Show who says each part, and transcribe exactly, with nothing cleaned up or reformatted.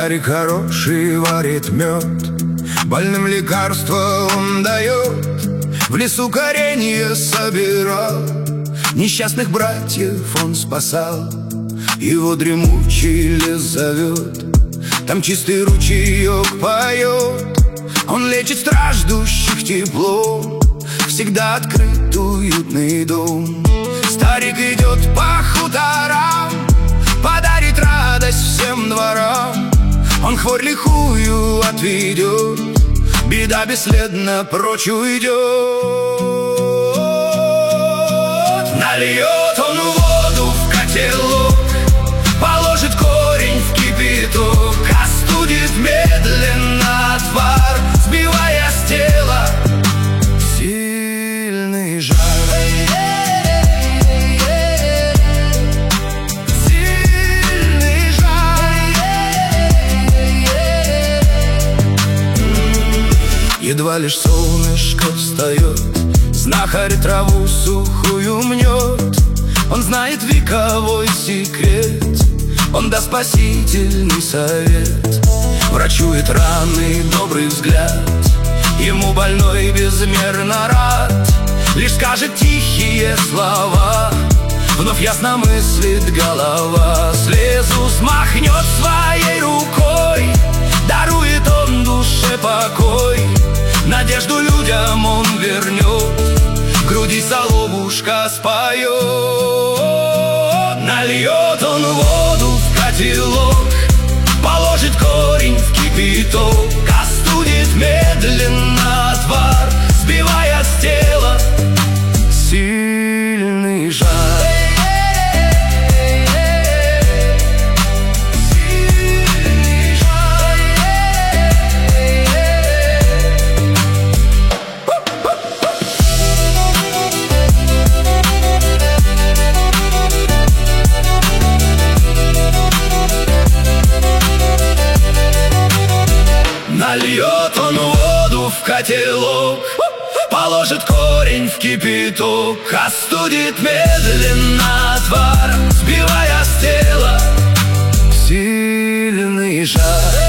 Speaker 1: Старик хороший варит мед, больным лекарства он дает. В лесу коренья собирал, несчастных братьев он спасал. Его дремучий лес зовет, там чистый ручеек поет. Он лечит страждущих теплом, всегда открыт уютный дом. Старик идет по хуторам, подарит радость всем дворам. Он хворь лихую отведет, беда бесследно прочь уйдет. Нальет он воду в котелок, положит корень в кипяток, остудит медленно отвар, сбивая с тела сильный жар. Сильный жар. Едва лишь солнышко встает, знахарь траву сухую мнет. Он знает вековой секрет, он даст спасительный совет. Врачует раны добрый взгляд, ему больной безмерно рад. Лишь скажет тихие слова, вновь ясно мыслит голова. Слезу смахнет своей рукой, дарует он душе покой. Надежду людям он вернет, в груди соловушка споет. Нальет он воду в котелок, положит корень в кипяток, остудит медленно отвар, сбивая с тела сильный жар. Нальет он воду в котелок, положит корень в кипяток, остудит медленно отвар, сбивая с тела сильный жар.